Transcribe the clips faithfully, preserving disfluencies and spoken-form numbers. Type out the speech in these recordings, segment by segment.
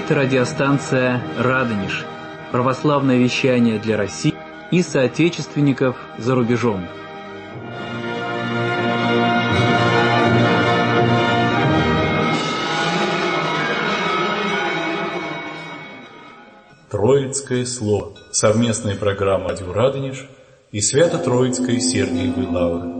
говорит радиостанция «Радонеж». Православное вещание для России и соотечественников за рубежом. Троицкое слово. Совместная программа «Радио Радонеж» и Свято-Троицкой Сергиевой Лавры.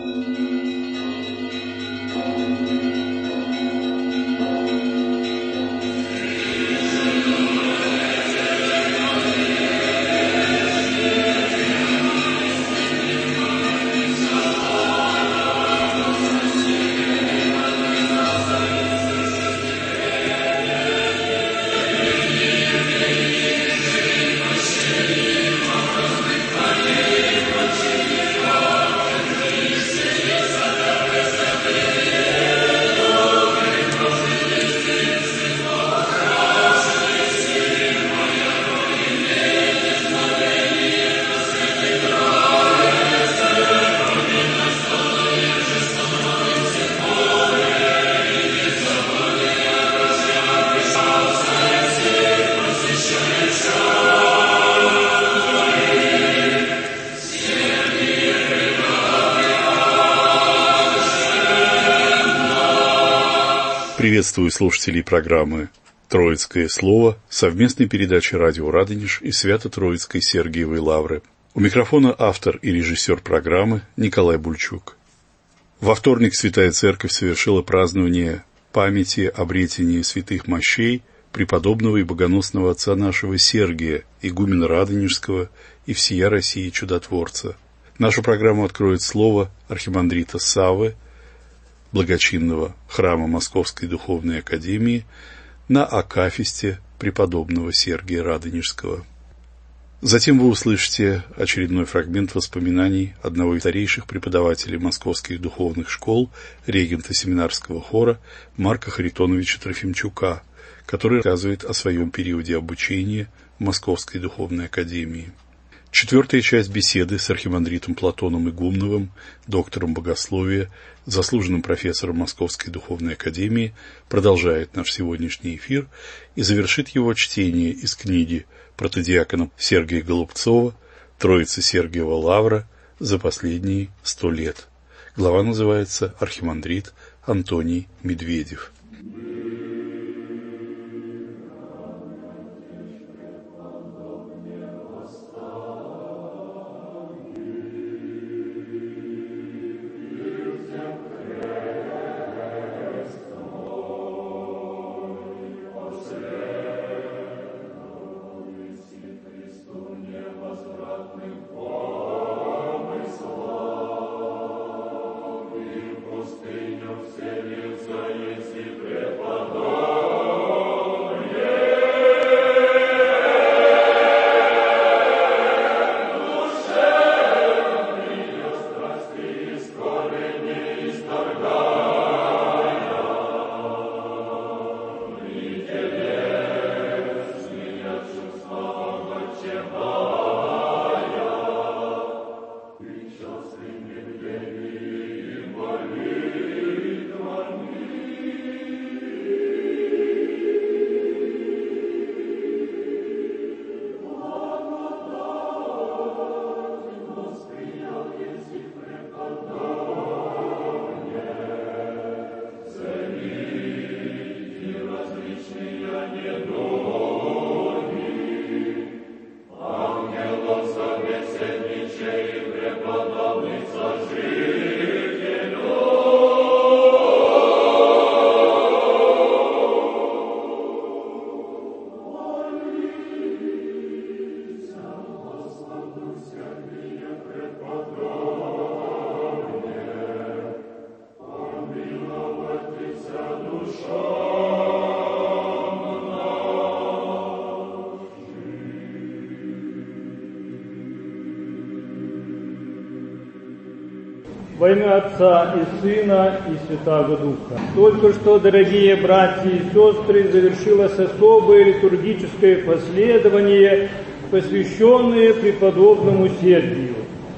Приветствую слушателей программы «Троицкое слово», совместной передачи «Радио Радонеж» и Свято-Троицкой Сергиевой Лавры. У микрофона автор и режиссер программы Николай Бульчук. Во вторник Святая Церковь совершила празднование памяти обретения святых мощей преподобного и богоносного отца нашего Сергия, игумена Радонежского и всея России чудотворца. Нашу программу откроет слово архимандрита Саввы, благочинного храма Московской Духовной Академии, на акафисте преподобного Сергия Радонежского. Затем вы услышите очередной фрагмент воспоминаний одного из старейших преподавателей московских духовных школ, регента семинарского хора Марка Харитоновича Трофимчука, который рассказывает о своем периоде обучения в Московской Духовной Академии. Четвертая часть беседы с архимандритом Платоном Игумновым, доктором богословия, заслуженным профессором Московской Духовной Академии, продолжает наш сегодняшний эфир и завершит его чтение из книги протодиакона Сергия Голубцова «Троица Сергиева Лавра за последние сто лет». Глава называется «Архимандрит Антоний Медведев». Во имя Отца и Сына и Святаго Духа. Только что, дорогие братья и сестры, завершилось особое литургическое последование, посвященное преподобному Сергию.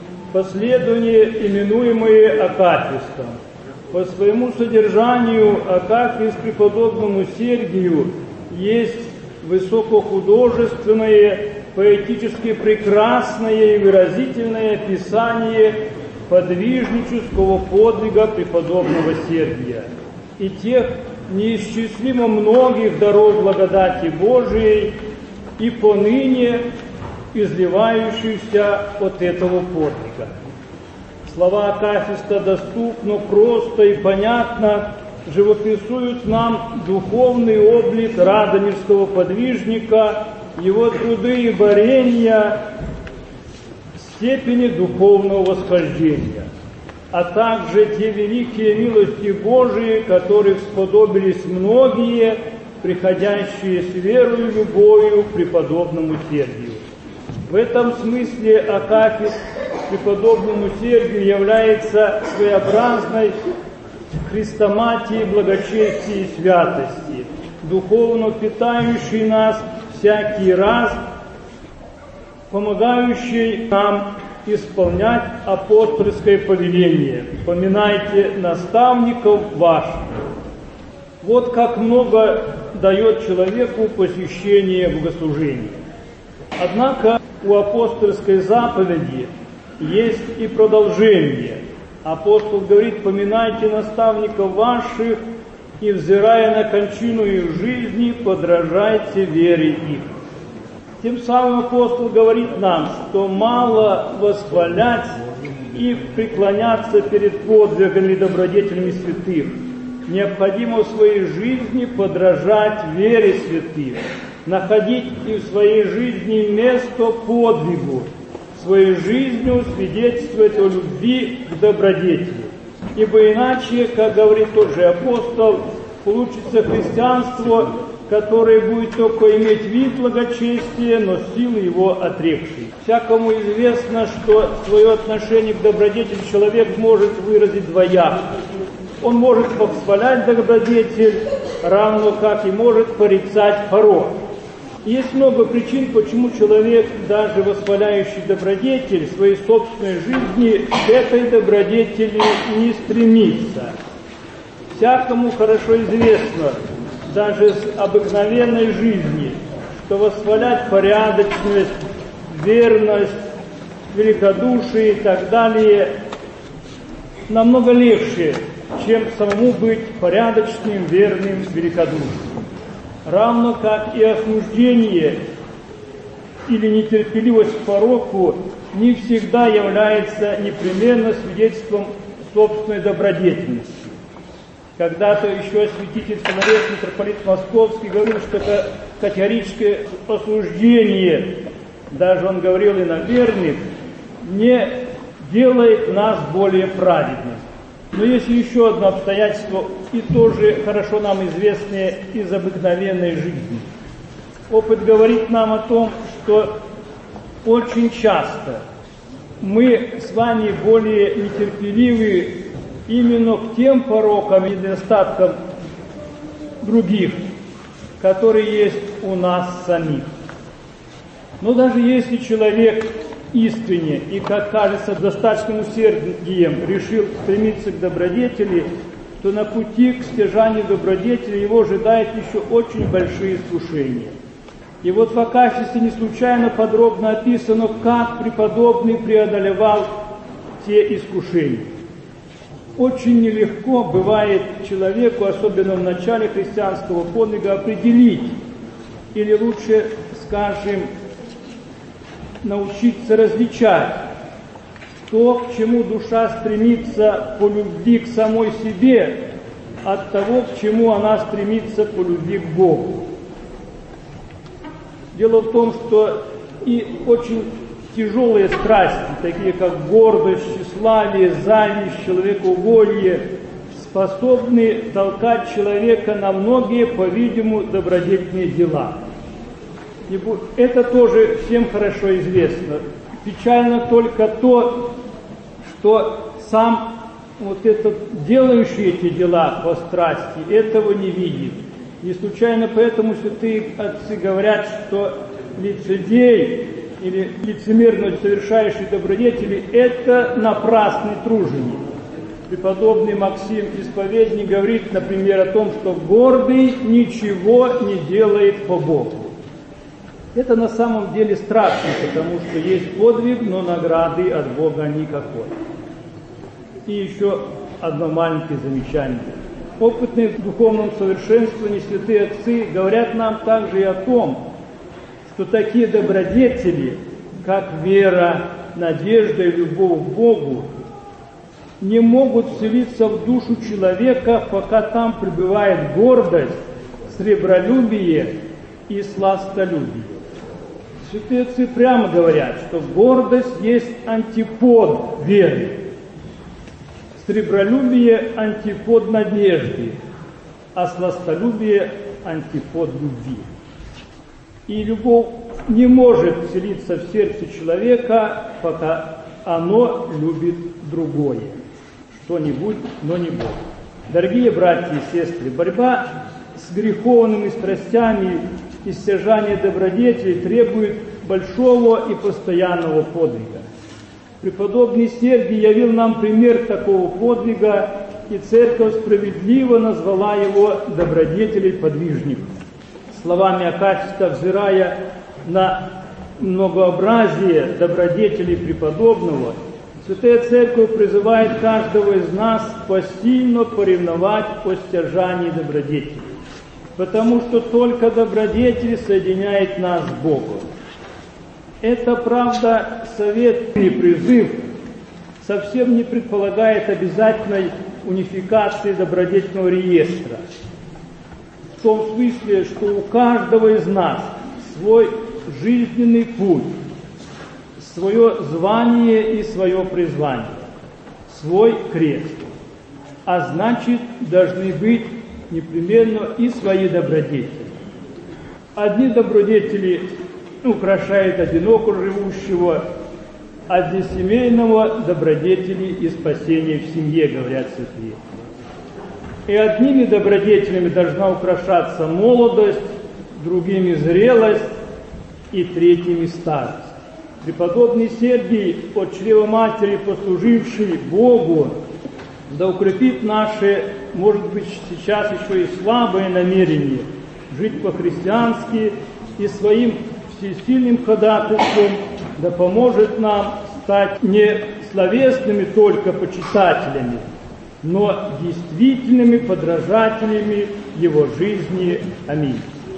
Последование, именуемое акафистом. По своему содержанию акафист преподобному Сергию есть высокохудожественное, поэтически прекрасное и выразительное описание подвижнического подвига преподобного Сергия и тех неисчислимо многих даров благодати Божией и поныне изливающихся от этого подвига. Слова акафиста доступно, просто и понятно живописуют нам духовный облик радонежского подвижника, его труды и борения, степени духовного восхождения, а также те великие милости Божии, которых сподобились многие, приходящие с верою и любовью к преподобному Сергию. В этом смысле акафист преподобному Сергию является своеобразной хрестоматией благочестия и святости, духовно питающей нас всякий раз, помогающей нам исполнять апостольское повеление. Поминайте наставников ваших. Вот как много дает человеку посещение богослужения. Однако у апостольской заповеди есть и продолжение. Апостол говорит: поминайте наставников ваших и, взирая на кончину их жизни, подражайте вере их. Тем самым апостол говорит нам, что мало восхвалять и преклоняться перед подвигами и добродетелями святых. Необходимо в своей жизни подражать вере святых, находить и в своей жизни место подвигу, своей жизнью свидетельствовать о любви к добродетели. Ибо иначе, как говорит тот же апостол, получится христианство, которое будет только иметь вид благочестия, но силы его отрекшей. Всякому известно, что свое отношение к добродетели человек может выразить двояко. Он может восхвалять добродетель, равно как и может порицать порок. Есть много причин, почему человек, даже восхваляющий добродетель, в своей собственной жизни к этой добродетели не стремится. Всякому хорошо известно, даже с обыкновенной жизни, что восхвалять порядочность, верность, великодушие и так далее намного легче, чем самому быть порядочным, верным, великодушным. Равно как и осуждение или нетерпеливость к пороку не всегда является непременно свидетельством собственной добродетельности. Когда-то еще святитель Филарет, митрополит Московский, говорил, что это категорическое осуждение, даже он говорил и на верных, не делает нас более праведными. Но есть еще одно обстоятельство, и тоже хорошо нам известное из обыкновенной жизни. Опыт говорит нам о том, что очень часто мы с вами более нетерпеливы именно к тем порокам и недостаткам других, которые есть у нас самих. Но даже если человек искренне и, как кажется, достаточным усердием решил стремиться к добродетели, то на пути к стяжанию добродетели его ожидают еще очень большие искушения. И вот в акафисте не случайно подробно описано, как преподобный преодолевал те искушения. Очень нелегко бывает человеку, особенно в начале христианского подвига, определить, или лучше, скажем, научиться различать то, к чему душа стремится по любви к самой себе, от того, к чему она стремится по любви к Богу. Дело в том, что и очень тяжелые страсти, такие как гордость, тщеславие, зависть, человекоугодие, способны толкать человека на многие, по-видимому, добродетельные дела. Это тоже всем хорошо известно. Печально только то, что сам вот этот, делающий эти дела по страсти, этого не видит. Не случайно поэтому святые отцы говорят, что лицедей или лицемерно совершающий добродетели – это напрасный труженик. Преподобный Максим Исповедник говорит, например, о том, что гордый ничего не делает по Богу. Это на самом деле страшно, потому что есть подвиг, но награды от Бога никакой. И еще одно маленькое замечание. Опытные в духовном совершенствовании святые отцы говорят нам также и о том, что такие добродетели, как вера, надежда и любовь к Богу, не могут вселиться в душу человека, пока там пребывает гордость, сребролюбие и сластолюбие. Святые отцы прямо говорят, что гордость есть антипод веры, сребролюбие – антипод надежды, а сластолюбие – антипод любви. И любовь не может вселиться в сердце человека, пока оно любит другое, что-нибудь, но не Бог. Дорогие братья и сестры, борьба с греховными страстями и стяжание добродетелей требует большого и постоянного подвига. Преподобный Сергий явил нам пример такого подвига, и Церковь справедливо назвала его добродетелей подвижников. Словами Акафиста, взирая на многообразие добродетелей преподобного, Святая Церковь призывает каждого из нас посильно поревновать о стяжании добродетелей, потому что только добродетель соединяет нас с Богом. Это, правда, совет и призыв совсем не предполагает обязательной унификации добродетельного реестра. В том смысле, что у каждого из нас свой жизненный путь, свое звание и свое призвание, свой крест. А значит, должны быть непременно и свои добродетели. Одни добродетели украшают одиноко живущего, а для семейного добродетели и спасения в семье, говорят святые. И одними добродетелями должна украшаться молодость, другими зрелость и третьими старость. Преподобный Сергий, от чрева матери послуживший Богу, да укрепит наши, может быть, сейчас еще и слабые намерения жить по-христиански и своим всесильным ходатайством да поможет нам стать не словесными только почитателями, но действительными подражателями Его жизни. Аминь.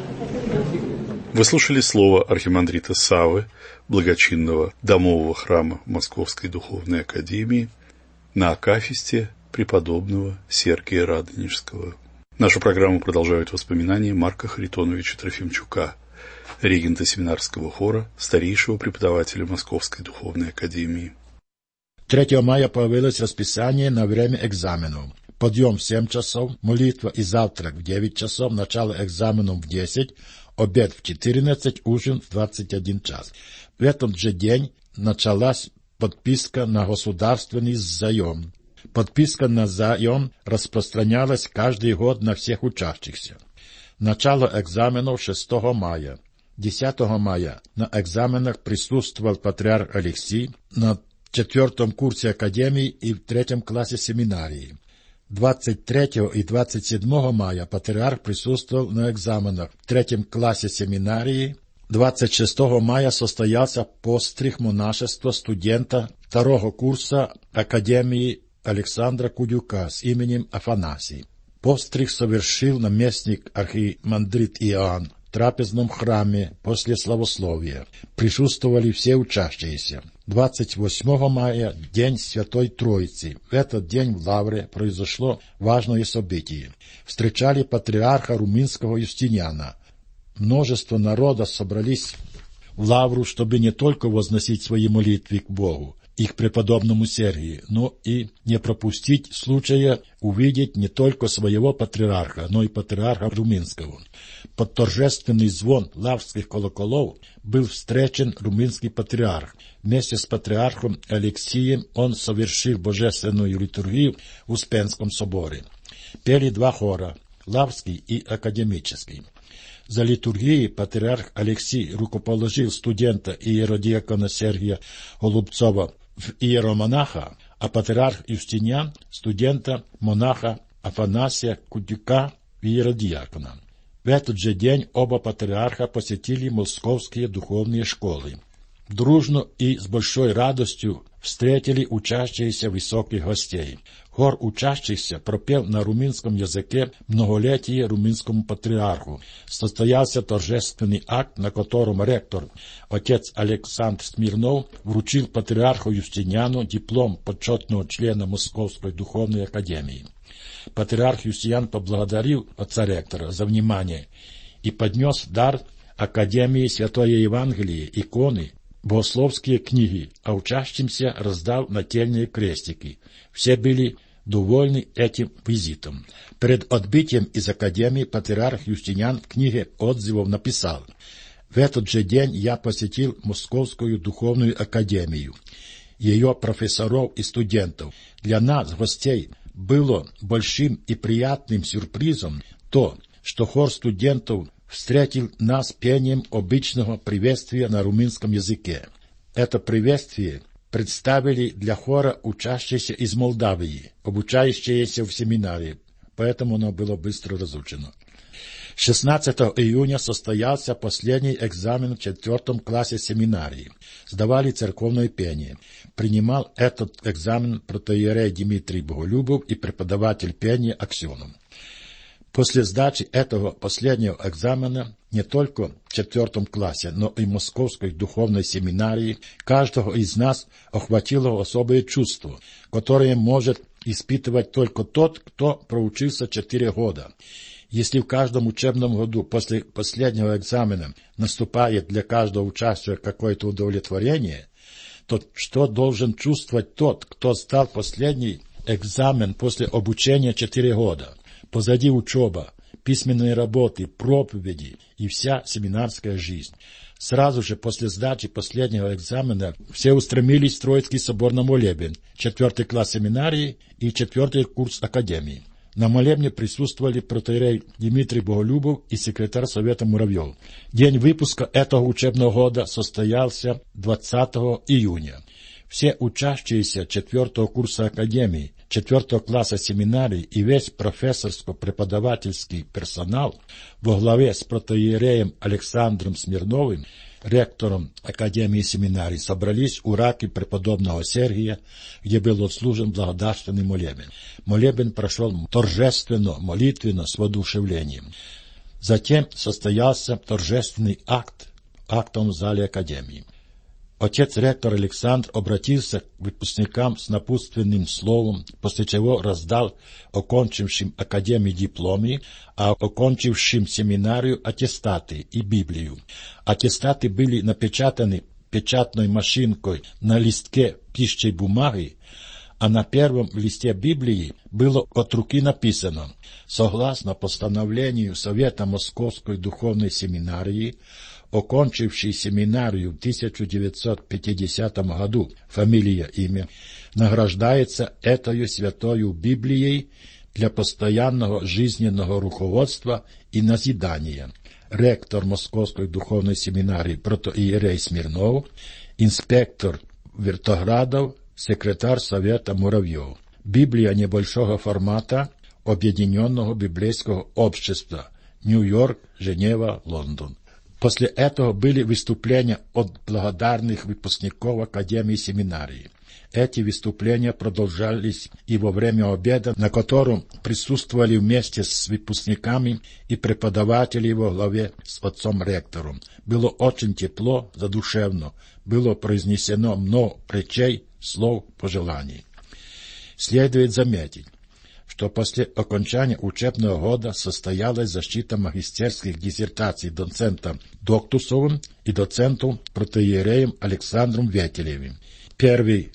Вы слушали слово архимандрита Саввы, благочинного домового храма Московской Духовной Академии, на акафисте преподобного Сергия Радонежского. Нашу программу продолжают воспоминания Марка Харитоновича Трофимчука, регента семинарского хора, старейшего преподавателя Московской Духовной Академии. третьего мая появилось расписание на время экзаменов. Подъем в семь часов, молитва и завтрак в девять часов, начало экзаменов в десять, обед в четырнадцать, ужин в двадцать один час. В этот же день началась подписка на государственный заем. Подписка на заем распространялась каждый год на всех учащихся. Начало экзаменов шестого мая. десятого мая на экзаменах присутствовал патриарх Алексий на четвертом курсе академии и в третьем классе семинарии. двадцать третьего и двадцать седьмого мая патриарх присутствовал на экзаменах в третьем классе семинарии. двадцать шестого мая состоялся постриг монашества студента второго курса академии Александра Кудюка с именем Афанасий. Постриг совершил наместник архимандрит Иоанн в трапезном храме после славословия. Присутствовали все учащиеся. двадцать восьмого мая – День Святой Троицы. В этот день в Лавре произошло важное событие. Встречали патриарха румынского Юстиниана. Множество народа собрались в Лавру, чтобы не только возносить свои молитвы к Богу и к преподобному Сергию, но и не пропустить случая увидеть не только своего патриарха, но и патриарха румынского. Под торжественный звон лаврских колоколов был встречен румынский патриарх. Вместе с патриархом Алексием он совершил божественную литургию в Успенском соборе. Пели два хора – лаврский и академический. За литургией патриарх Алексий рукоположил студента иеродиакона Сергия Голубцова в иеромонаха, а патриарх Юстиниан – студента-монаха Афанасия Кудюка в иеродиакона. В этот же день оба патриарха посетили московские духовные школы. Дружно и с большой радостью встретили учащиеся высоких гостей. Хор учащихся пропел на румынском языке многолетие румынскому патриарху. Состоялся торжественный акт, на котором ректор, отец Александр Смирнов, вручил патриарху Юстиниану диплом почетного члена Московской духовной академии. Патриарх Юстиниан поблагодарил отца ректора за внимание и поднес дар Академии Святое Евангелие, иконы, богословские книги, а учащимся раздал нательные крестики. Все были довольны этим визитом. Перед отбытием из Академии патриарх Юстиниан в книге отзывов написал: «В этот же день я посетил Московскую духовную академию, ее профессоров и студентов. Для нас, гостей, было большим и приятным сюрпризом то, что хор студентов встретил нас пением обычного приветствия на румынском языке. Это приветствие представили для хора учащиеся из Молдавии, обучающиеся в семинарии, поэтому оно было быстро разучено. шестнадцатого июня состоялся последний экзамен в четвертом классе семинарии. Сдавали церковное пение. Принимал этот экзамен протоиерей Дмитрий Боголюбов и преподаватель пения Аксенов. После сдачи этого последнего экзамена не только в четвертом классе, но и в Московской духовной семинарии каждого из нас охватило особое чувство, которое может испытывать только тот, кто проучился четыре года. Если в каждом учебном году после последнего экзамена наступает для каждого участника какое-то удовлетворение, то что должен чувствовать тот, кто сдал последний экзамен после обучения четыре года? Позади учеба, письменные работы, проповеди и вся семинарская жизнь. Сразу же после сдачи последнего экзамена все устремились в Троицкий собор на молебен, четвертый класс семинарии и четвертый курс академии. На молебне присутствовали протоиерей Дмитрий Боголюбов и секретарь Совета Муравьев. День выпуска этого учебного года состоялся двадцатого июня. Все учащиеся четвертого курса академии, четвертого класса семинарии и весь профессорско-преподавательский персонал во главе с протоиереем Александром Смирновым, ректором Академии семинарий, собрались у раки преподобного Сергия, где был отслужен благодарственный молебен. Молебен прошел торжественно, молитвенно, с воодушевлением. Затем состоялся торжественный акт, актом в зале Академии. Отец-ректор Александр обратился к выпускникам с напутственным словом, после чего раздал окончившим Академию дипломы, а окончившим семинарию аттестаты и Библию. Аттестаты были напечатаны печатной машинкой на листке пищей бумаги, а на первом листе Библии было от руки написано: «Согласно постановлению Совета Московской духовной семинарии, окончивший семинарию в тысяча девятьсот пятидесятом году, фамилия, имя, награждается этою святою Библией для постоянного жизненного руководства и назидания. Ректор Московской духовной семинарии протоиерей Смирнов, инспектор Вертоградов, секретарь Совета Муравьев. Библия небольшого формата Объединенного библейского общества. Нью-Йорк, Женева, Лондон». После этого были выступления от благодарных выпускников Академии семинарии. Эти выступления продолжались и во время обеда, на котором присутствовали вместе с выпускниками и преподаватели во главе с отцом-ректором. Было очень тепло, задушевно, было произнесено много речей, слов, пожеланий. Следует заметить, что после окончания учебного года состоялась защита магистерских диссертаций доцентом Доктусовым и доцентом протоиереем Александром Ветелевым. Первый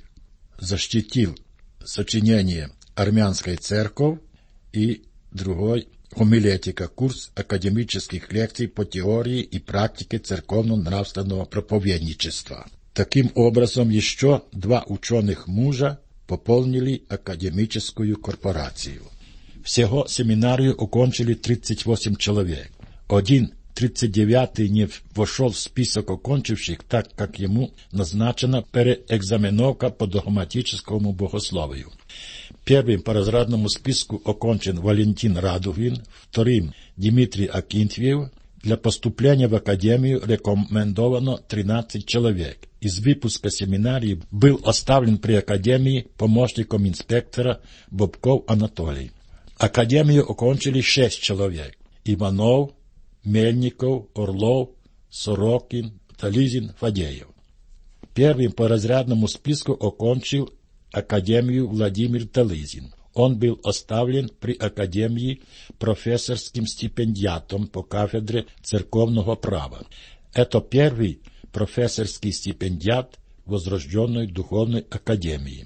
защитил сочинение «Армянская церковь» и другой «Хомилетика», курс академических лекций по теории и практике церковно-нравственного проповедничества. Таким образом, еще два ученых мужа пополнили академическую корпорацию. Всего семинарию окончили тридцать восемь человек. Один тридцать девятый не вошел в список окончивших, так как ему назначена переэкзаменовка по догматическому богословию. Первым по разрядному списку окончен Валентин Радугин, вторым Дмитрий Акинфьев. Для поступления в академию рекомендовано тринадцать человек. Из выпуска семинарии был оставлен при академии помощником инспектора Бобков Анатолий. Академию окончили шесть человек: Иванов, Мельников, Орлов, Сорокин, Тализин, Фадеев. Первым по разрядному списку окончил академию Владимир Тализин. Он был оставлен при академии профессорским стипендиатом по кафедре церковного права. Это первый профессорский стипендиат Возрожденной духовной академии.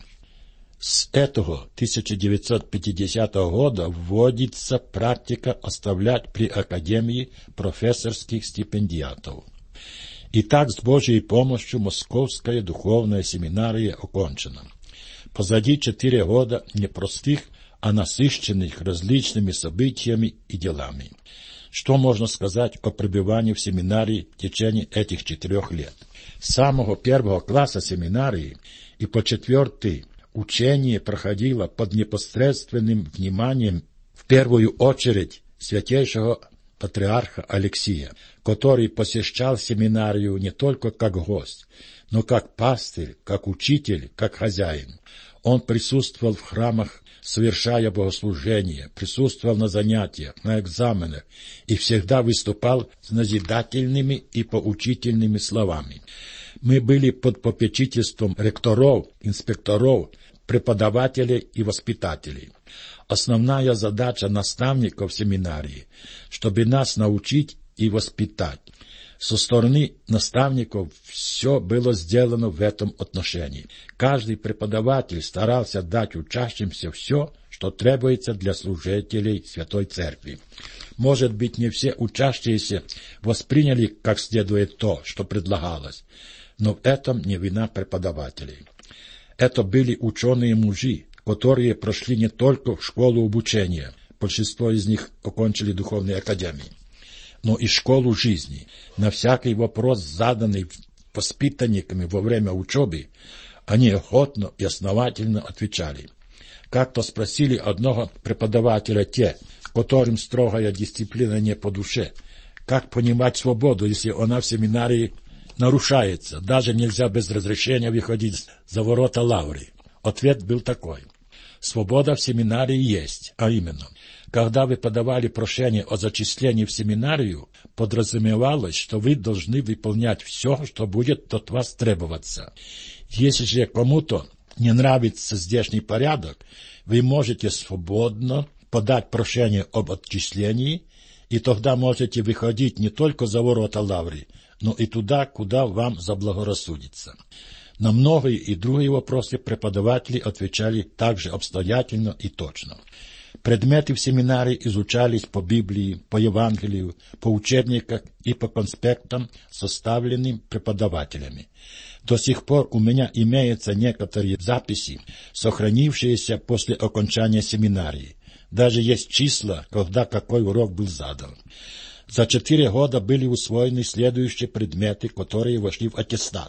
С этого тысяча девятьсот пятидесятого года вводится практика оставлять при академии профессорских стипендиатов. Итак, с Божьей помощью Московская духовная семинария окончена. Позади четыре года непростых, а насыщенных различными событиями и делами. Что можно сказать о пребывании в семинарии в течение этих четырех лет? С самого первого класса семинарии и по четвертый учение проходило под непосредственным вниманием в первую очередь святейшего патриарха Алексия, который посещал семинарию не только как гость, но как пастырь, как учитель, как хозяин. Он присутствовал в храмах, совершая богослужения, присутствовал на занятиях, на экзаменах и всегда выступал с назидательными и поучительными словами. Мы были под попечительством ректоров, инспекторов, преподавателей и воспитателей. Основная задача наставников семинарии, чтобы нас научить и воспитать. Со стороны наставников все было сделано в этом отношении. Каждый преподаватель старался дать учащимся все, что требуется для служителей Святой Церкви. Может быть, не все учащиеся восприняли как следует то, что предлагалось, но в этом не вина преподавателей. Это были ученые-мужи, которые прошли не только школу обучения, большинство из них окончили духовные академии, но и школу жизни. На всякий вопрос, заданный воспитанниками во время учебы, они охотно и основательно отвечали. Как-то спросили одного преподавателя те, которым строгая дисциплина не по душе, как понимать свободу, если она в семинарии нарушается, даже нельзя без разрешения выходить за ворота лавры. Ответ был такой: свобода в семинарии есть, а именно, когда вы подавали прошение о зачислении в семинарию, подразумевалось, что вы должны выполнять все, что будет от вас требоваться. Если же кому-то не нравится здешний порядок, вы можете свободно подать прошение об отчислении, и тогда можете выходить не только за ворота лавры, но и туда, куда вам заблагорассудится. На многие и другие вопросы преподаватели отвечали также обстоятельно и точно. Предметы в семинарии изучались по Библии, по Евангелию, по учебникам и по конспектам, составленным преподавателями. До сих пор у меня имеются некоторые записи, сохранившиеся после окончания семинарии. Даже есть числа, когда какой урок был задан. За четыре года были усвоены следующие предметы, которые вошли в аттестат: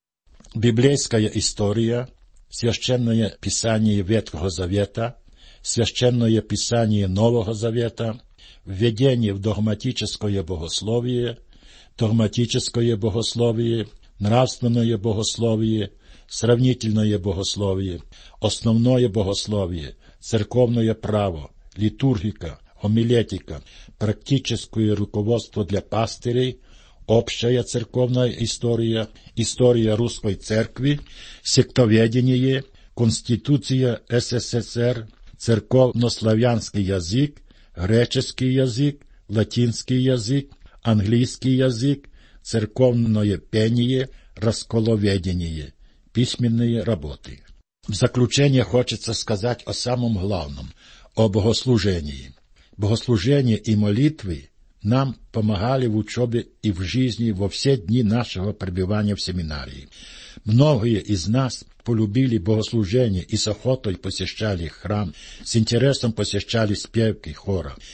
библейская история, священное писание Ветхого Завета, священное писание Нового Завета, введение в догматическое богословие, догматическое богословие, нравственное богословие, сравнительное богословие, основное богословие, церковное право, литургика, гомилетика, практическое руководство для пастырей, общая церковная история, история русской церкви, сектоведение, Конституция СССР, церковнославянский язык, греческий язык, латинский язык, английский язык, церковное пение, расколоведение, письменные работы. В заключение хочется сказать о самом главном, о богослужении. Богослужение и молитвы нам помогали в учебе и в жизни во все дни нашего пребывания в семинарии. Многие из нас полюбили богослужение и с охотой посещали храм, с интересом посещали спевки хора.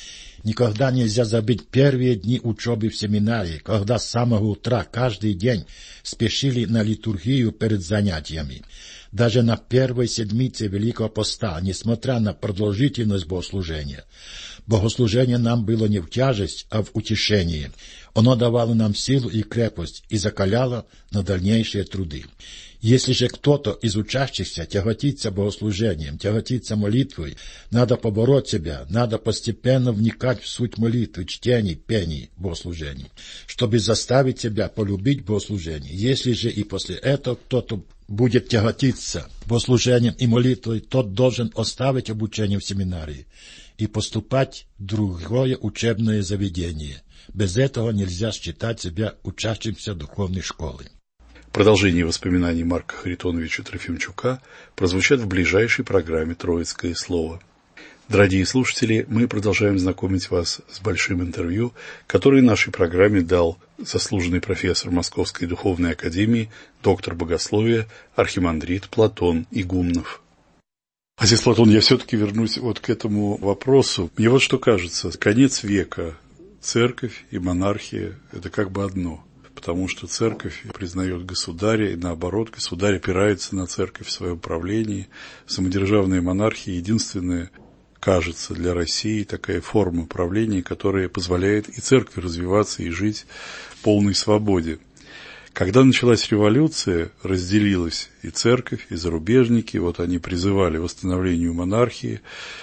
Никогда нельзя забыть первые дни учебы в семинарии, когда с самого утра каждый день спешили на литургию перед занятиями. Даже на первой седмице Великого Поста, несмотря на продолжительность богослужения, богослужение нам было не в тяжесть, а в утешение. Оно давало нам силу и крепость и закаляло на дальнейшие труды. Если же кто-то из учащихся тяготится богослужением, тяготится молитвой, надо побороть себя, надо постепенно вникать в суть молитвы, чтений, пений, богослужений, чтобы заставить себя полюбить богослужение. Если же и после этого кто-то будет тяготиться богослужением и молитвой, тот должен оставить обучение в семинарии и поступать в другое учебное заведение. Без этого нельзя считать себя учащимся духовной школы. Продолжение воспоминаний Марка Харитоновича Трофимчука прозвучат в ближайшей программе «Троицкое слово». Дорогие слушатели, мы продолжаем знакомить вас с большим интервью, которое нашей программе дал заслуженный профессор Московской духовной академии, доктор богословия, архимандрит Платон Игумнов. Отец Платон, я все-таки вернусь вот к этому вопросу. Мне вот что кажется, конец века, церковь и монархия – это как бы одно. Потому что церковь признает государя, и наоборот, государь опирается на церковь в своем правлении. Самодержавная монархия – единственная, кажется, для России такая форма правления, которая позволяет и церкви развиваться и жить в полной свободе. Когда началась революция, разделилась и церковь, и зарубежники, вот они призывали к восстановлению монархии,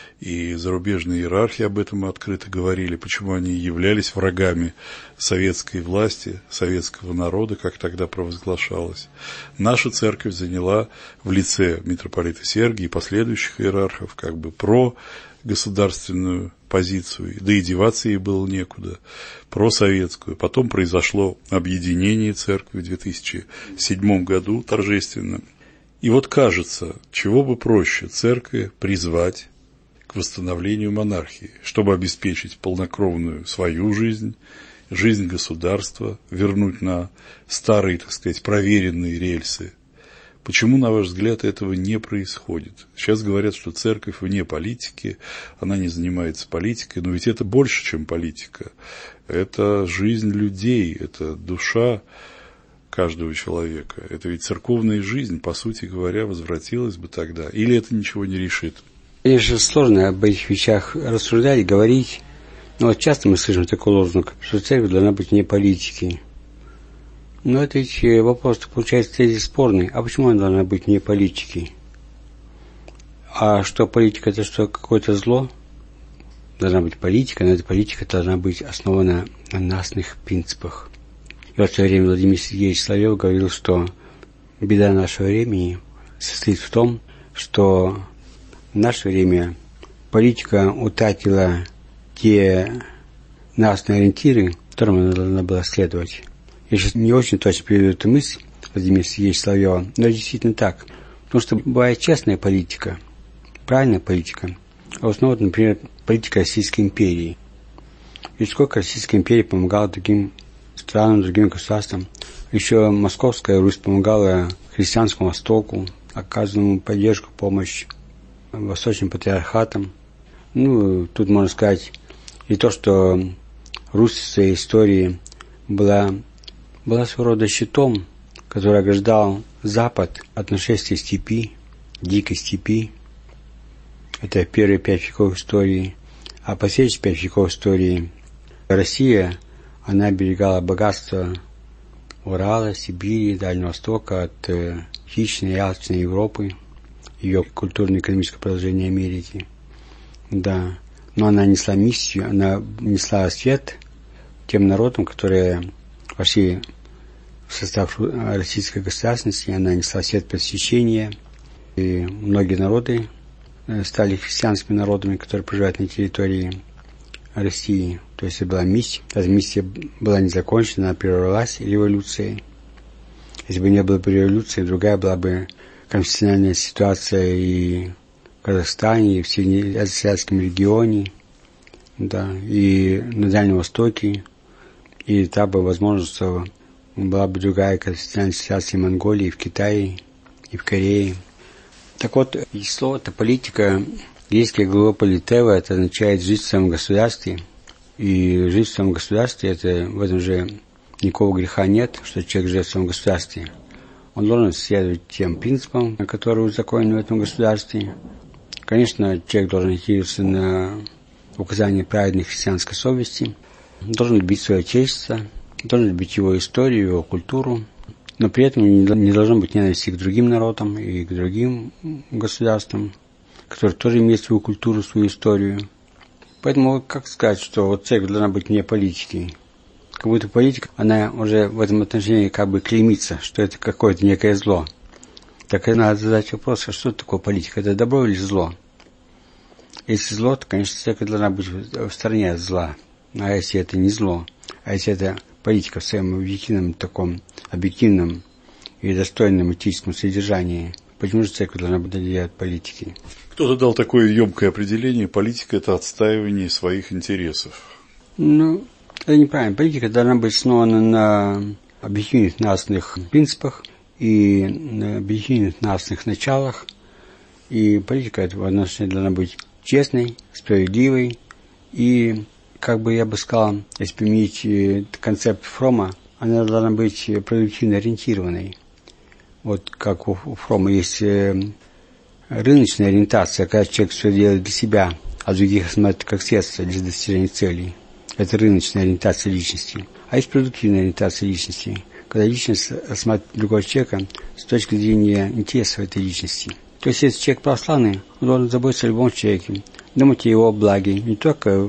и зарубежные иерархи об этом открыто говорили, почему они являлись врагами советской власти, советского народа, как тогда провозглашалось. Наша церковь заняла в лице митрополита Сергия и последующих иерархов как бы прогосударственную позицию, да и деваться ей было некуда, просоветскую. Потом произошло объединение церкви в две тысячи седьмом году торжественно. И вот кажется, чего бы проще церкви призвать к восстановлению монархии, чтобы обеспечить полнокровную свою жизнь, жизнь государства, вернуть на старые, так сказать, проверенные рельсы. Почему, на ваш взгляд, этого не происходит? Сейчас говорят, что церковь вне политики, она не занимается политикой, но ведь это больше, чем политика. Это жизнь людей, это душа каждого человека. Это ведь церковная жизнь, по сути говоря, возвратилась бы тогда. Или это ничего не решит? Конечно, сложно об этих вещах рассуждать, говорить. Но вот часто мы слышим такой лозунг, что церковь должна быть вне политики. Но это ведь вопрос, получается, тезис спорный. А почему она должна быть вне политики? А что политика – это что, какое-то зло? Должна быть политика, но эта политика должна быть основана на нравственных принципах. И вот в свое время Владимир Сергеевич Соловьев говорил, что беда нашего времени состоит в том, что в наше время политика утратила те нравственные ориентиры, которым она должна была следовать. Я сейчас не очень точно приведу эту мысль Владимира Сергеевича Соловьева, но действительно так. Потому что бывает честная политика, правильная политика, а в основном, например, политика Российской империи. Ведь сколько Российская империя помогала другим странам, другим государствам. Еще Московская Русь помогала христианскому Востоку, оказывала ему поддержку, помощь восточным патриархатам. Ну, тут можно сказать и то, что Русь в своей истории была, была своего рода щитом, который ограждал Запад от нашествия степи, дикой степи. Это первые пять веков истории. А последующие пять веков истории Россия, она оберегала богатство Урала, Сибири, Дальнего Востока от э, хищной и алчной Европы, ее культурно-экономическое продолжение Америки. Да. Но она несла миссию, она несла свет тем народам, которые вошли в состав российской государственности, она несла свет просвещения, и многие народы стали христианскими народами, которые проживают на территории России. То есть это была миссия. Эта миссия была не закончена, она прервалась революцией. Если бы не было бы революции, другая была бы конституциональная ситуация и в Казахстане, и в Среднеазиатском регионе, да, и на Дальнем Востоке. И та бы, возможно, что была бы другая конституциональная ситуация в Монголии, и в Китае, и в Корее. Так вот, слово-то политика, греческое глагол политева, это означает жить в своем государстве, И жить в своем государстве, это, в этом же никакого греха нет, что человек живет в своем государстве. Он должен следовать тем принципам, которые узаконены в этом государстве. Конечно, человек должен ориентироваться на указания праведной христианской совести, должен любить свое отечество, должен любить его историю, его культуру, но при этом не должно быть ненависти к другим народам и к другим государствам, которые тоже имеют свою культуру, свою историю. Поэтому, как сказать, что вот церковь должна быть не политикой? Как будто политика, она уже в этом отношении как бы клеймится, что это какое-то некое зло. Так и надо задать вопрос, а что такое политика? Это добро или зло? Если зло, то, конечно, церковь должна быть в стороне от зла. А если это не зло, а если это политика в своем объективном, таком объективном и достойном этическом содержании, почему же церковь должна быть отделена от политики? Кто-то дал такое емкое определение: политика – это отстаивание своих интересов. Ну, это неправильно. Политика должна быть основана на объективных нравственных принципах и на объективных нравственных началах. И политика это в отношении должна быть честной, справедливой и, как бы я бы сказал, если применить концепт Фрома, она должна быть продуктивно ориентированной. Вот как у Фрома есть рыночная ориентация, когда человек все делает для себя, а других смотрит как средство для достижения целей. Это рыночная ориентация личности. А есть продуктивная ориентация личности, когда личность смотрит другого человека с точки зрения интересов этой личности. То есть, если человек православный, он должен заботиться о любом человеке, думать о его благе, не только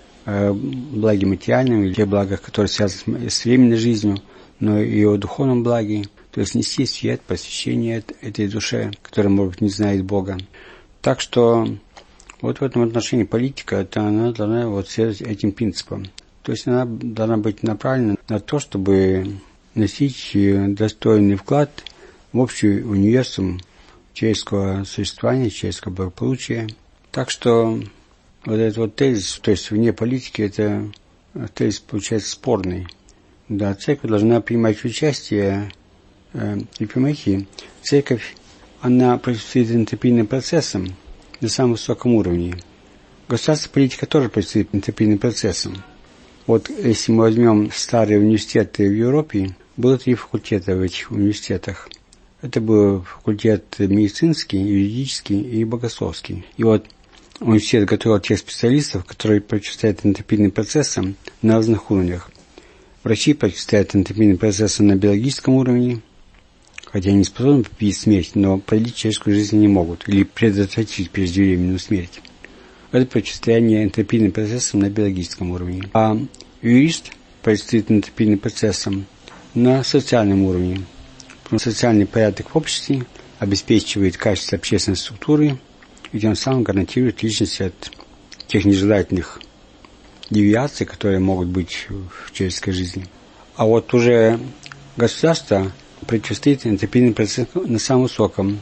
о благе материальном или о благах, которые связаны с временной жизнью, но и о духовном благе, то есть нести свет, посвящение этой душе, которая, может быть, не знает Бога. Так что вот в этом отношении политика, это она должна вот следовать этим принципам. То есть она должна быть направлена на то, чтобы носить достойный вклад в общий универсум человеческого существования, человеческого благополучия. Так что вот этот вот тезис, то есть вне политики, это тезис получается спорный. Да, церковь должна принимать участие, э, и понимаете, церковь, она противостоит энтропийным процессам на самом высоком уровне. Государственная политика тоже противостоит энтропийным процессам. Вот если мы возьмем старые университеты в Европе, было три факультета в этих университетах. Это был факультет медицинский, юридический и богословский. И вот университет готовил тех специалистов, которые противостоят энтропийным процессам на разных уровнях. Врачи противостоят энтропийным процессам на биологическом уровне, хотя они способны победить смерть, но продлить человеческую жизнь не могут или предотвратить преждевременную смерть. Это противостояние энтропийным процессам на биологическом уровне. А юрист противостоит энтропийным процессам на социальном уровне. Социальный порядок в обществе обеспечивает качество общественной структуры и тем самым гарантирует личность от тех нежелательных девиаций, которые могут быть в человеческой жизни. А вот уже государство противостоит энтропийным процессам на самом высоком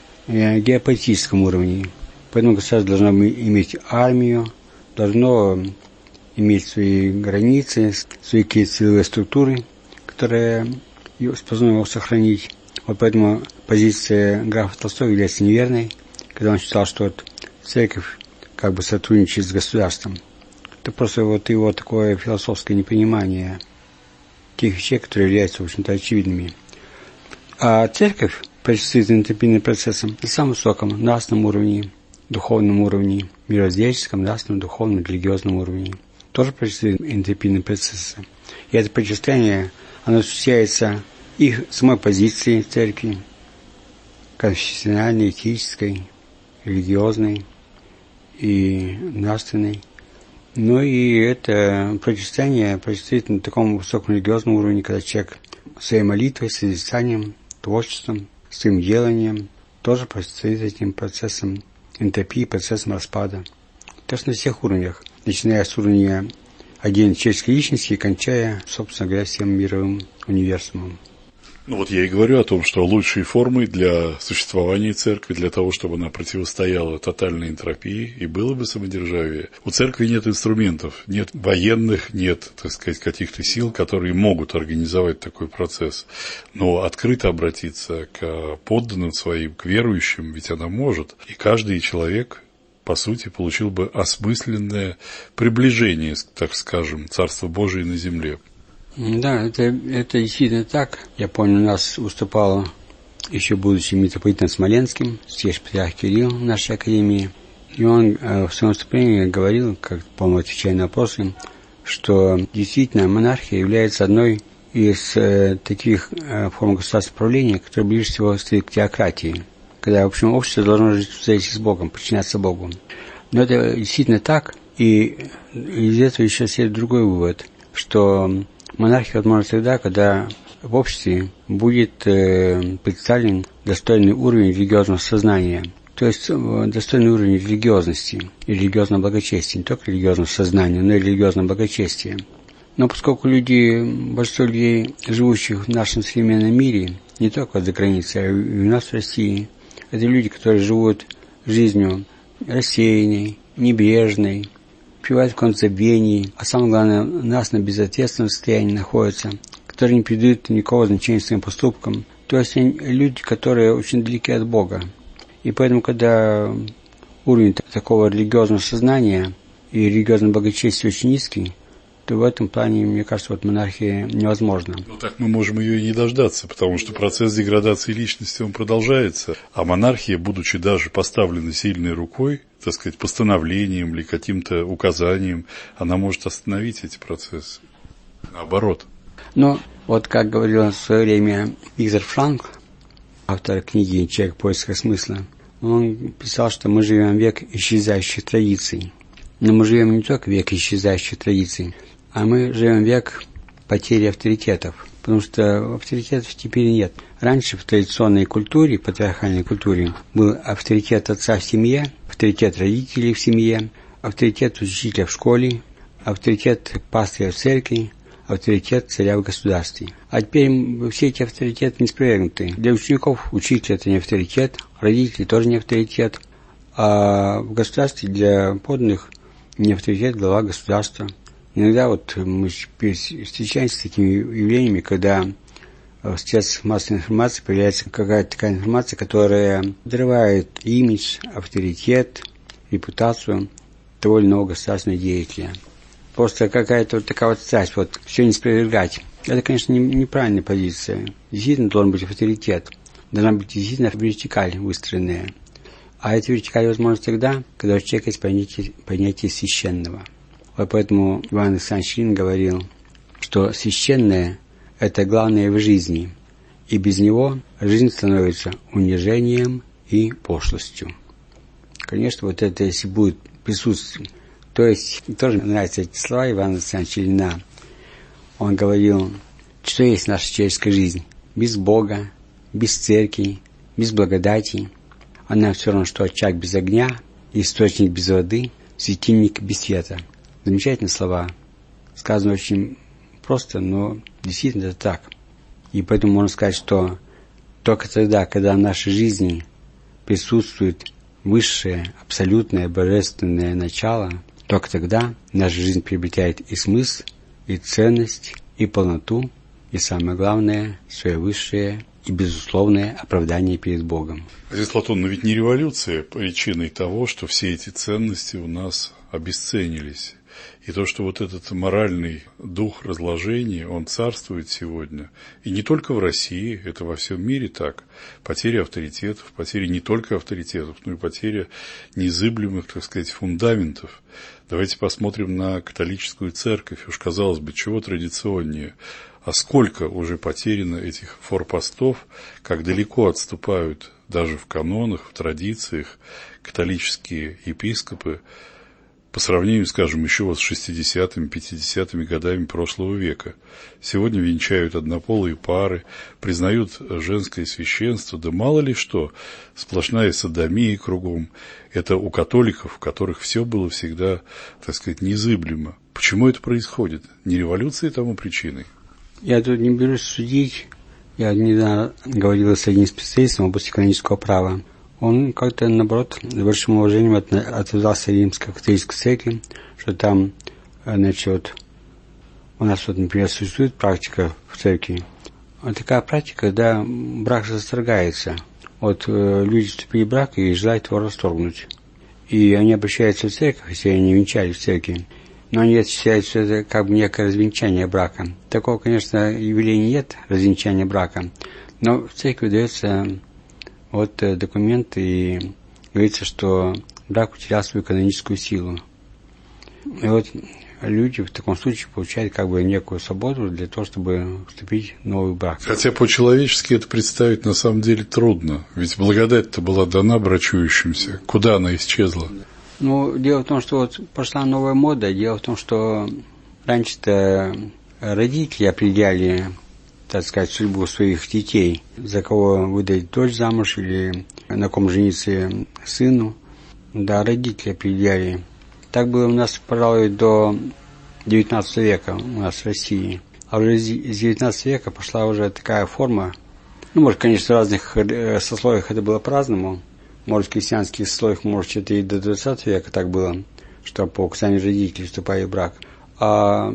э, геополитическом уровне. Поэтому государство должно иметь армию, должно иметь свои границы, свои какие-то силовые структуры, которые способны его сохранить. Вот поэтому позиция графа Толстого является неверной, когда он считал, что вот церковь как бы сотрудничает с государством. Это просто вот его такое философское непонимание тех вещей, которые являются, в общем-то, очевидными. А церковь противостоит энтропийным процессам на самом высоком нравственном уровне, духовном уровне, мирозреческом, нравственном, духовном, религиозном уровне. Тоже противостоит энтропийным процессам. И это противостояние, оно осуществляется их самой позицией церкви, конфессиональной, этической, религиозной и нравственной. Ну и это противостояние противостоит на таком высоком религиозном уровне, когда человек своей молитвой, созерцанием, творчеством, своим деланием тоже противостоит этим процессам энтропии, процессам распада. Так что на всех уровнях, начиная с уровня отдельной человеческой личности и кончая, собственно говоря, всем мировым универсумом. Ну вот я и говорю о том, что лучшей формой для существования церкви, для того, чтобы она противостояла тотальной энтропии и было бы самодержавие. У церкви нет инструментов, нет военных, нет, так сказать, каких-то сил, которые могут организовать такой процесс. Но открыто обратиться к подданным своим, к верующим, ведь она может. И каждый человек по сути, получил бы осмысленное приближение, так скажем, Царства Божия на земле. Да, это, это действительно так. Я помню, у нас выступал, еще будучи митрополитом Смоленским, здесь патриарх Кирилл в нашей академии, и он в своем выступлении говорил, как, по-моему, отвечая на вопросы, что действительно монархия является одной из э, таких э, форм государственного правления, которая ближе всего стоит к теократии, когда, в общем, общество должно жить в соответствии с Богом, подчиняться Богу. Но это действительно так, и из этого еще следует другой вывод, что монархия возможна тогда, когда в обществе будет э, представлен достойный уровень религиозного сознания, то есть э, достойный уровень религиозности и религиозного благочестия, не только религиозного сознания, но и религиозного благочестия. Но поскольку люди, большинство людей, живущих в нашем современном мире, не только за границей, а и у нас в России, это люди, которые живут жизнью рассеянной, небрежной, пребывают в каком-то забвении, а самое главное, у нас на безответственном состоянии находятся, которые не придают никакого значения своим поступкам. То есть они, люди, которые очень далеки от Бога. И поэтому, когда уровень такого религиозного сознания и религиозного благочестия очень низкий, то в этом плане, мне кажется, вот монархия невозможна. Ну так мы можем ее и не дождаться, потому что процесс деградации личности, он продолжается, а монархия, будучи даже поставлена сильной рукой, так сказать, постановлением или каким-то указанием, она может остановить эти процессы. Наоборот. Но вот как говорил в свое время Виктор Франкл, автор книги «Человек в поисках смысла», он писал, что мы живем в век исчезающих традиций. Но мы живем не только в век исчезающих традиций, а мы живем в век потери авторитетов, потому что авторитетов теперь нет. Раньше в традиционной культуре, патриархальной культуре, был авторитет отца в семье, авторитет родителей в семье, авторитет учителя в школе, авторитет пастыря в церкви, авторитет царя в государстве. А теперь все эти авторитеты не спровергнуты. Для учеников учитель это не авторитет, родители тоже не авторитет, а в государстве для подданных не авторитет глава государства. Иногда вот мы встречаемся с такими явлениями, когда в средствах массовой информации появляется какая-то такая информация, которая подрывает имидж, авторитет, репутацию того или иного государственного деятеля. Просто какая-то вот такая вот страсть, вот все не спровергать. Это, конечно, не, неправильная позиция. Действительно должен быть авторитет. Должна быть действительно вертикаль выстроенная. А эта вертикаль возможна тогда, когда у человека есть понятие, понятие священного. Вот поэтому Иван Александрович Ильин говорил, что священное – это главное в жизни, и без него жизнь становится унижением и пошлостью. Конечно, вот это если будет присутствие. То есть, тоже нравятся эти слова Ивана Александровича Ильина. Он говорил, что есть наша человеческая жизнь без Бога, без церкви, без благодати. Она все равно, что очаг без огня, источник без воды, светильник без света. Замечательные слова. Сказано очень просто, но действительно это так. И поэтому можно сказать, что только тогда, когда в нашей жизни присутствует высшее, абсолютное, божественное начало, только тогда наша жизнь приобретает и смысл, и ценность, и полноту, и самое главное, свое высшее и безусловное оправдание перед Богом. Отец Платон, но ведь не революция причиной того, что все эти ценности у нас обесценились. И то, что вот этот моральный дух разложения, он царствует сегодня. И не только в России, это во всем мире так. Потеря авторитетов, потеря не только авторитетов, но и потеря незыблемых, так сказать, фундаментов. Давайте посмотрим на католическую церковь. Уж казалось бы, чего традиционнее. А сколько уже потеряно этих форпостов, как далеко отступают даже в канонах, в традициях католические епископы, по сравнению, скажем, еще вот с шестидесятыми, пятидесятыми годами прошлого века. Сегодня венчают однополые пары, признают женское священство, да мало ли что, сплошная содомия кругом. Это у католиков, у которых все было всегда, так сказать, незыблемо. Почему это происходит? Не революция тому причиной? Я тут не берусь судить. Я недавно говорил с одним специалистом в области канонического права. Он как-то, наоборот, с большим уважением отозвался Римской католической церкви, что там, значит, у нас вот, например, существует практика в церкви. Вот такая практика, когда брак расторгается. Вот люди вступили в брак и желают его расторгнуть. и они обращаются в церковь, если они венчались в церкви, но они считают, что это как бы некое развенчание брака. Такого, конечно, явления нет, развенчания брака, но в церкви дается вот документ, и говорится, что брак утерял свою каноническую силу. И вот люди в таком случае получают как бы некую свободу для того, чтобы вступить в новый брак. Хотя по-человечески это представить на самом деле трудно, ведь благодать-то была дана брачующимся. Куда она исчезла? Ну, дело в том, что вот пошла новая мода. Дело в том, что раньше-то родители определяли, так сказать, судьбу своих детей, за кого выдать дочь замуж или на ком жениться сыну. Да, родители определяли. Так было у нас, пожалуй, до девятнадцатого века у нас в России. А уже с девятнадцатого века пошла уже такая форма. Ну, может, конечно, в разных сословиях это было по-разному. Может, в крестьянских сословиях, может, это и до двадцатого века так было, что по указанию родителей вступали в брак. А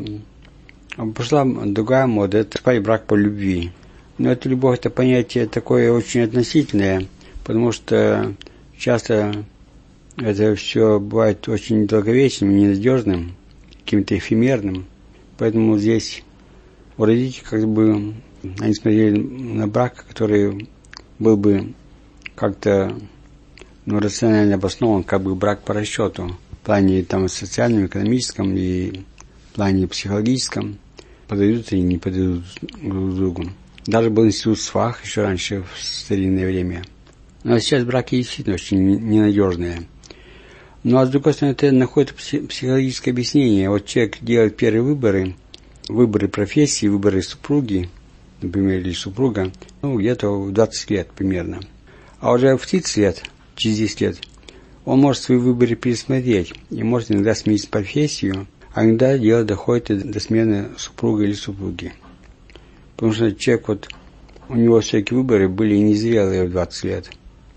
пошла другая мода, это вступали в брак по любви. Но это любовь, это понятие такое очень относительное, потому что часто это все бывает очень долговечным, ненадежным, каким-то эфемерным. Поэтому здесь у родителей как бы они смотрели на брак, который был бы как-то ну, рационально обоснован, как бы брак по расчету, в плане там социальном, экономическом и в плане психологическом, подойдут или не подойдут друг другу. Даже был институт свах еще раньше, в старинное время. Но сейчас браки действительно очень ненадежные. Ну, а с другой стороны, это находит психологическое объяснение. Вот человек делает первые выборы, выборы профессии, выборы супруги, например, или супруга, ну, где-то в двадцать лет примерно. А уже в тридцать лет, через десять лет, он может свои выборы пересмотреть и может иногда сменить профессию, а иногда дело доходит и до смены супруга или супруги. Потому что человек, вот, у него всякие выборы были незрелые в двадцать лет.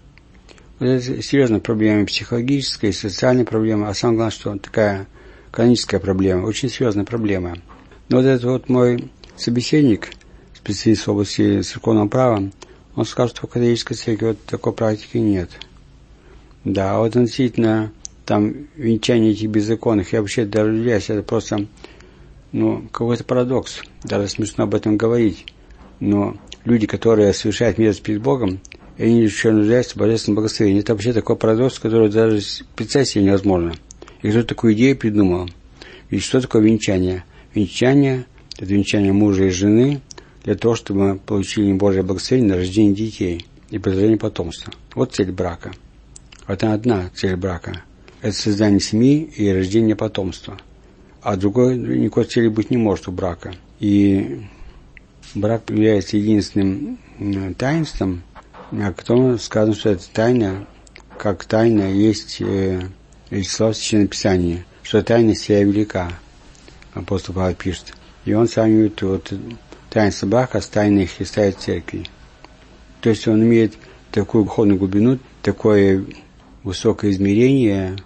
Вот это серьезная проблема, психологическая и социальная проблема, а самое главное, что такая каноническая проблема, очень серьезная проблема. Но вот этот вот мой собеседник, специалист в области церковного права, он сказал, что в католической церкви вот такой практики нет. Да, а вот относительно там венчания этих беззаконных, я вообще даже удивляюсь, это просто, ну, какой-то парадокс, даже смешно об этом говорить. Но люди, которые совершают мерзость перед Богом, и они еще нуждаются в божественном благословении. Это вообще такой парадокс, который даже представить себе невозможно. И кто такую идею придумал? Ведь что такое венчание? Венчание – это венчание мужа и жены для того, чтобы мы получили Божие благословение на рождение детей и продолжение потомства. Вот цель брака. Это одна цель брака. Это создание семьи и рождение потомства. А другой никакой цели быть не может у брака. И брак является единственным таинством, о котором сказано, что это тайна, как тайна есть э, слова в Священном Писании, что тайна сия велика, апостол Павел пишет. И он сравнивает вот таинство брака с тайной Христа и Церкви. То есть он имеет такую духовную глубину, такое высокое измерение,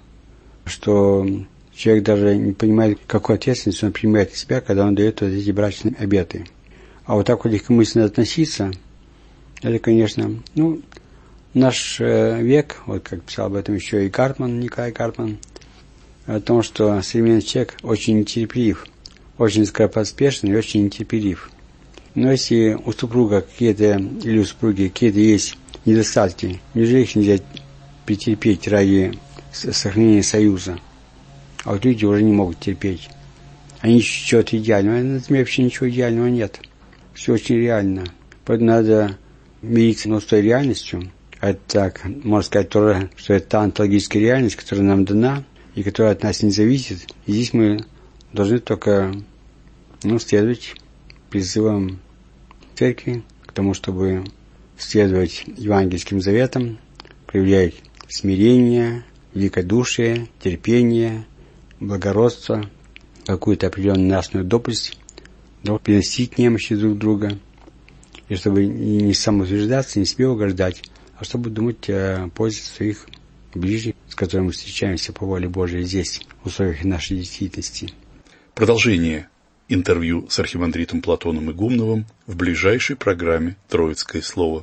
что человек даже не понимает, какую ответственность он принимает на себя, когда он дает вот эти брачные обеты. А вот так вот легкомысленно относиться, это, конечно, ну, наш э, век, вот как писал об этом еще и Гартман, Николай Гартман, о том, что современный человек очень нетерпелив, очень скоропоспешный и очень нетерпелив. Но если у супруга какие-то, или у супруги какие-то есть недостатки, неужели их нельзя претерпеть ради сохранения союза? А вот люди уже не могут терпеть. Они ищут чего-то идеального, а на земле вообще ничего идеального нет. Все очень реально. Поэтому надо мириться с той реальностью. Это так, можно сказать, тоже, что это та онтологическая реальность, которая нам дана и которая от нас не зависит. И здесь мы должны только, ну, следовать призывам церкви к тому, чтобы следовать евангельским заветам, проявлять смирение, великодушие, терпение, благородство, какую-то определенную нравственную доблесть, переносить немощи друг друга, и чтобы не самоутверждаться, не себе угождать, а чтобы думать о пользе своих ближних, с которыми мы встречаемся по воле Божией здесь, в условиях нашей действительности. Продолжение интервью с архимандритом Платоном Игумновым в ближайшей программе «Троицкое слово».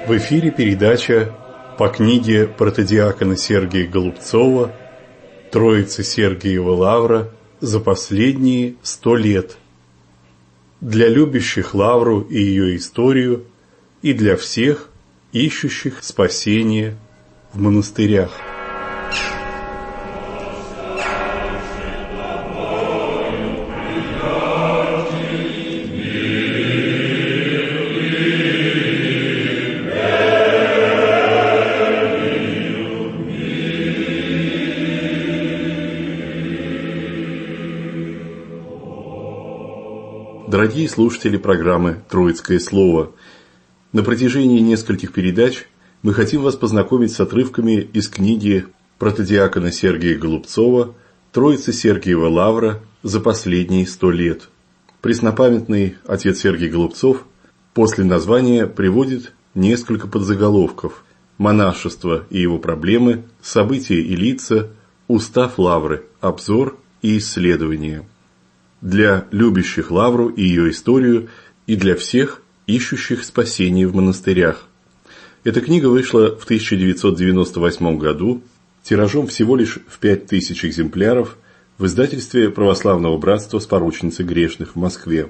В эфире передача по книге протодиакона Сергия Голубцова «Троицы Сергиева Лавра за последние сто лет». Для любящих Лавру и ее историю, и для всех, ищущих спасения в монастырях. Дорогие слушатели программы «Троицкое слово», на протяжении нескольких передач мы хотим вас познакомить с отрывками из книги протодиакона Сергия Голубцова «Троицы Сергиева Лавра за последние сто лет». Преснопамятный отец Сергий Голубцов после названия приводит несколько подзаголовков: «Монашество и его проблемы», «События и лица», «Устав Лавры», «Обзор» и «Исследования». Для любящих Лавру и ее историю, и для всех, ищущих спасения в монастырях. Эта книга вышла в тысяча девятьсот девяносто восьмом году тиражом всего лишь в пять тысяч экземпляров в издательстве Православного братства Споручницы грешных в Москве.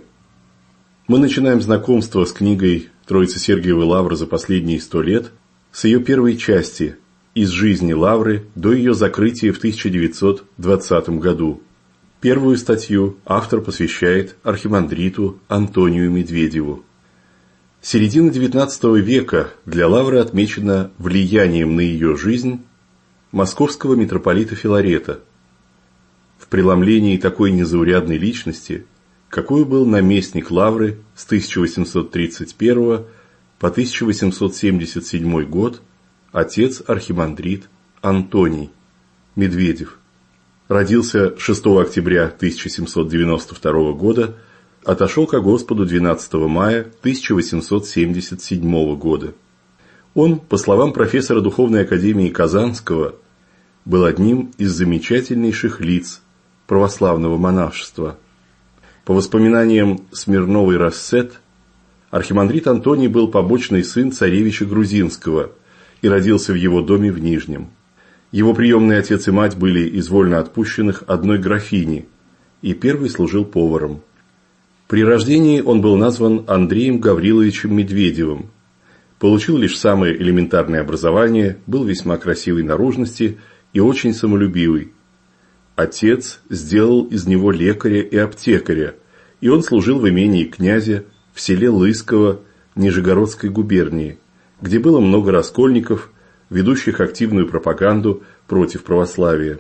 Мы начинаем знакомство с книгой «Троицы Сергиевой Лавры за последние сто лет» с ее первой части «Из жизни Лавры до ее закрытия в тысяча девятьсот двадцатом году». Первую статью автор посвящает архимандриту Антонию Медведеву. Середина девятнадцатого века для Лавры отмечена влиянием на ее жизнь московского митрополита Филарета. В преломлении такой незаурядной личности, какой был наместник Лавры с тысяча восемьсот тридцать первого по тысяча восемьсот семьдесят седьмой год, отец архимандрит Антоний Медведев. Родился шестого октября тысяча семьсот девяносто второго года, отошел ко Господу двенадцатого мая тысяча восемьсот семьдесят седьмого года. Он, по словам профессора Духовной академии Казанского, был одним из замечательнейших лиц православного монашества. По воспоминаниям Смирновой Рассет, архимандрит Антоний был побочный сын царевича Грузинского и родился в его доме в Нижнем. Его приемный отец и мать были из вольноотпущенных одной графини, и первый служил поваром. При рождении он был назван Андреем Гавриловичем Медведевым. Получил лишь самое элементарное образование, был весьма красивой наружности и очень самолюбивый. Отец сделал из него лекаря и аптекаря, и он служил в имении князя в селе Лысково Нижегородской губернии, где было много раскольников, ведущих активную пропаганду против православия.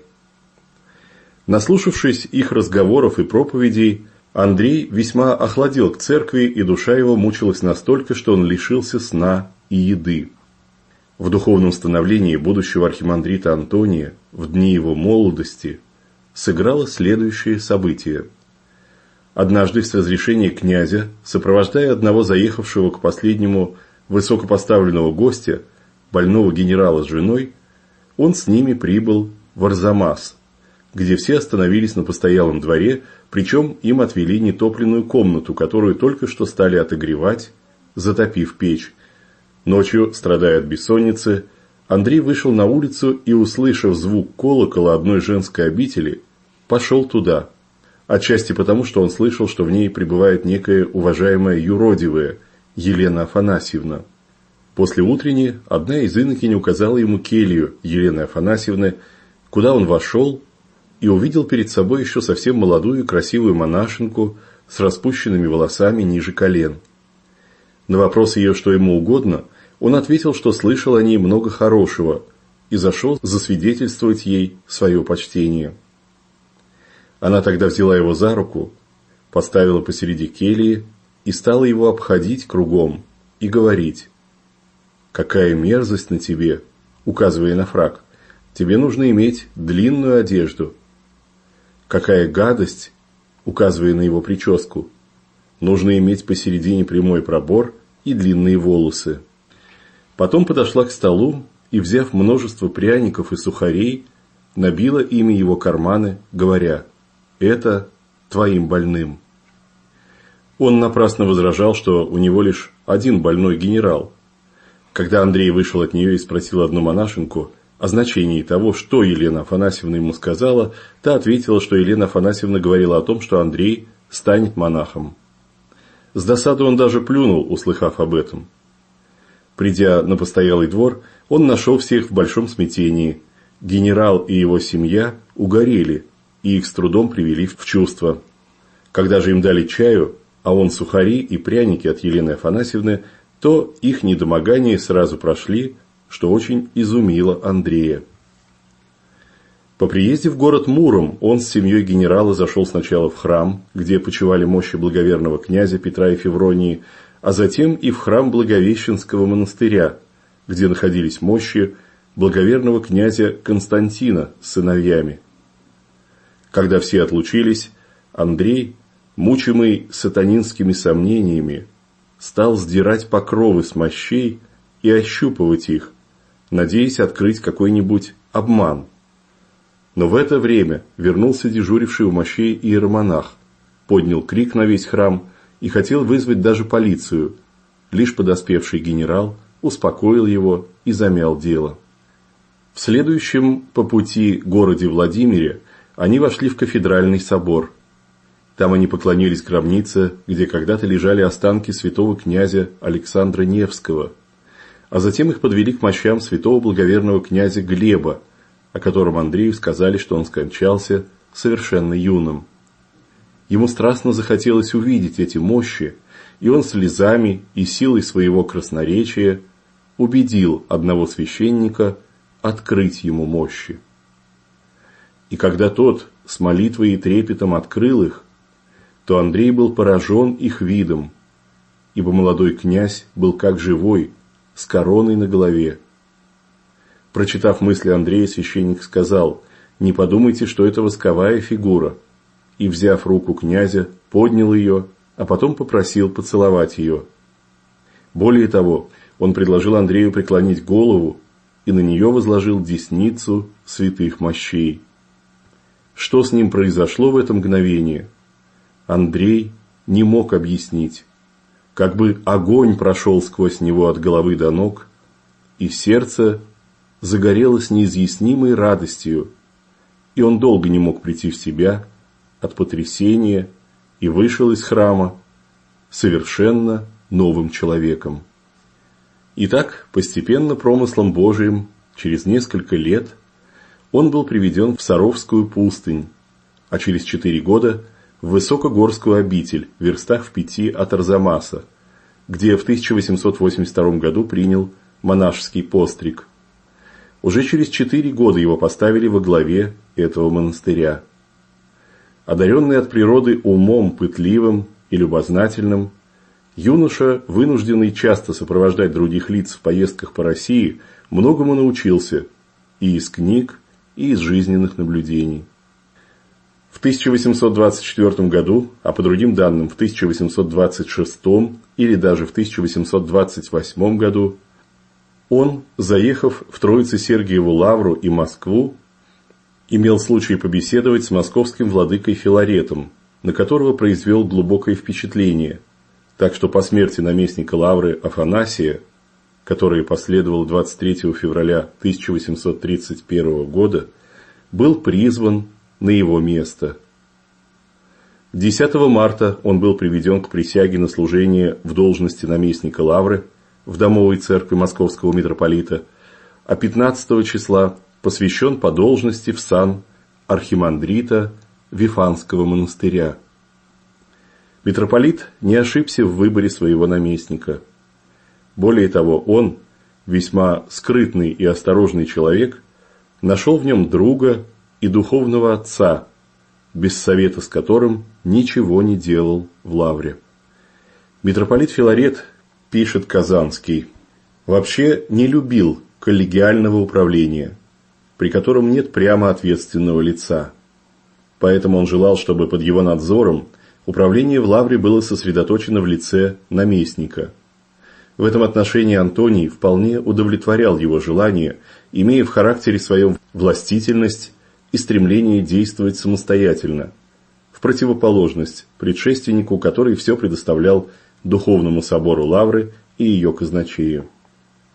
Наслушавшись их разговоров и проповедей, Андрей весьма охладел к церкви, и душа его мучилась настолько, что он лишился сна и еды. В духовном становлении будущего архимандрита Антония в дни его молодости сыграло следующее событие. Однажды с разрешения князя, сопровождая одного заехавшего к последнему высокопоставленного гостя, больного генерала с женой, он с ними прибыл в Арзамас, где все остановились на постоялом дворе, причем им отвели нетопленную комнату, которую только что стали отогревать, затопив печь. Ночью, страдая от бессонницы, Андрей вышел на улицу и, услышав звук колокола одной женской обители, пошел туда, отчасти потому, что он слышал, что в ней пребывает некая уважаемая юродивая Елена Афанасьевна. После утренней одна из инокинь указала ему келью Елены Афанасьевны, куда он вошел и увидел перед собой еще совсем молодую и красивую монашенку с распущенными волосами ниже колен. На вопрос ее, что ему угодно, он ответил, что слышал о ней много хорошего, и зашел засвидетельствовать ей свое почтение. Она тогда взяла его за руку, поставила посреди кельи и стала его обходить кругом и говорить: «Какая мерзость на тебе», указывая на фрак, «тебе нужно иметь длинную одежду». «Какая гадость», указывая на его прическу, «нужно иметь посередине прямой пробор и длинные волосы». Потом подошла к столу и, взяв множество пряников и сухарей, набила ими его карманы, говоря: «Это твоим больным». Он напрасно возражал, что у него лишь один больной генерал. Когда Андрей вышел от нее и спросил одну монашенку о значении того, что Елена Афанасьевна ему сказала, та ответила, что Елена Афанасьевна говорила о том, что Андрей станет монахом. С досады он даже плюнул, услыхав об этом. Придя на постоялый двор, он нашел всех в большом смятении. Генерал и его семья угорели, и их с трудом привели в чувство. Когда же им дали чаю, а он сухари и пряники от Елены Афанасьевны, то их недомогания сразу прошли, что очень изумило Андрея. По приезде в город Муром он с семьей генерала зашел сначала в храм, где почивали мощи благоверного князя Петра и Февронии, а затем и в храм Благовещенского монастыря, где находились мощи благоверного князя Константина с сыновьями. Когда все отлучились, Андрей, мучимый сатанинскими сомнениями, стал сдирать покровы с мощей и ощупывать их, надеясь открыть какой-нибудь обман. Но в это время вернулся дежуривший у мощей иеромонах, поднял крик на весь храм и хотел вызвать даже полицию. Лишь подоспевший генерал успокоил его и замял дело. В следующем по пути городе Владимире они вошли в кафедральный собор. Там они поклонились гробнице, где когда-то лежали останки святого князя Александра Невского, а затем их подвели к мощам святого благоверного князя Глеба, о котором Андрею сказали, что он скончался совершенно юным. Ему страстно захотелось увидеть эти мощи, и он слезами и силой своего красноречия убедил одного священника открыть ему мощи. И когда тот с молитвой и трепетом открыл их, то Андрей был поражен их видом, ибо молодой князь был как живой, с короной на голове. Прочитав мысли Андрея, священник сказал: «Не подумайте, что это восковая фигура», и, взяв руку князя, поднял ее, а потом попросил поцеловать ее. Более того, он предложил Андрею преклонить голову и на нее возложил десницу святых мощей. Что с ним произошло в это мгновение, Андрей не мог объяснить. Как бы огонь прошел сквозь него от головы до ног, и сердце загорелось неизъяснимой радостью, и он долго не мог прийти в себя от потрясения и вышел из храма совершенно новым человеком. Итак, постепенно промыслом Божиим, через несколько лет, он был приведен в Саровскую пустынь, а через четыре года в Высокогорскую обитель, в верстах в пяти от Арзамаса, где в тысяча восемьсот восемьдесят втором году принял монашеский постриг. Уже через четыре года его поставили во главе этого монастыря. Одаренный от природы умом пытливым и любознательным, юноша, вынужденный часто сопровождать других лиц в поездках по России, многому научился и из книг, и из жизненных наблюдений. В тысяча восемьсот двадцать четвёртом году, а по другим данным в тысяча восемьсот двадцать шестом или даже в тысяча восемьсот двадцать восьмом году, он, заехав в Троице-Сергиеву Лавру и Москву, имел случай побеседовать с московским владыкой Филаретом, на которого произвел глубокое впечатление, так что по смерти наместника Лавры Афанасия, которая последовала двадцать третьего февраля тысяча восемьсот тридцать первого года, был призван на его место. десятого марта он был приведен к присяге на служение в должности наместника Лавры в домовой церкви московского митрополита, а пятнадцатого числа посвящен по должности в сан архимандрита Вифанского монастыря. Митрополит не ошибся в выборе своего наместника. Более того, он, весьма скрытный и осторожный человек, нашел в нем друга и духовного отца, без совета с которым ничего не делал в Лавре. Митрополит Филарет, пишет Казанский, вообще не любил коллегиального управления, при котором нет прямо ответственного лица. Поэтому он желал, чтобы под его надзором управление в Лавре было сосредоточено в лице наместника. В этом отношении Антоний вполне удовлетворял его желание, имея в характере своем властительность и стремление действовать самостоятельно, в противоположность предшественнику, который все предоставлял Духовному собору Лавры и ее казначею.